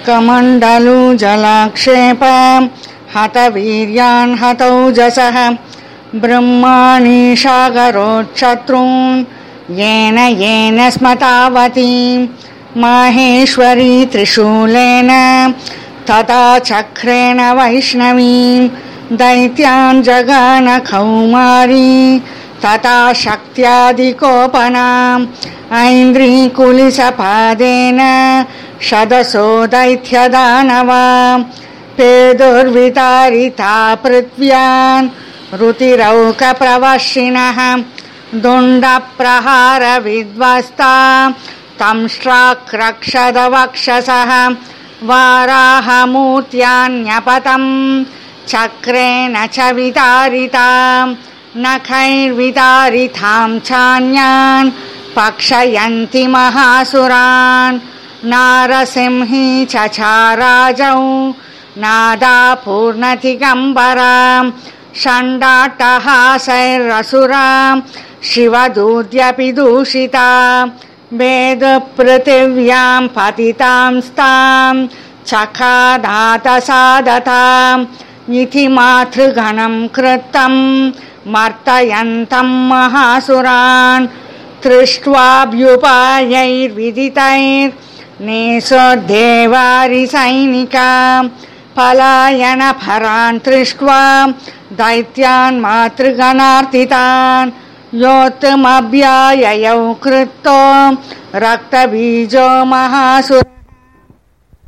कमण्डलु जलाक्षेप हतवीर्यान् हतौजसः ब्रह्माणि सागरोच्छत्रून् येन येन स्मतावती माहेश्वरी त्रिशूलेन तथा चक्रेण वैष्णवीं दैत्यान् जगान कौमारी तथा शक्त्यादिकोपनाम् ऐन्द्रीकुलिसपादेन शदसो दैत्यदानवा पेदुर्वितारिता पृथ्व्यान् रुतिरौकप्रवर्षिणः दुण्डप्रहारविध्वस्ता तंष्ट्राक्रक्षदवक्षसः वाराहमूर्त्यान्यपतम् चक्रेण च वितारिताम् नखैर्वितारितां चान्यान् पक्षयन्ति महासुरान् नारसिंही चचाराजौ नादापूर्णतिगम्बरां षण्डाट्टहासैरसुरां शिवदूद्यपि दूषिता वेदपृथिव्यां पतितां स्तां चखादातसादताम् इति मातृगणं कृतं मर्तयन्तं महासुरान् तृष्ट्वाभ्युपायैर्विदितैर्नेषोद्देवारिसैनिका पलायनपरान् दृष्ट्वा दैत्यान् मातृगणार्तितान् योत्तमभ्याययौ कृतो रक्तबीजो महासुर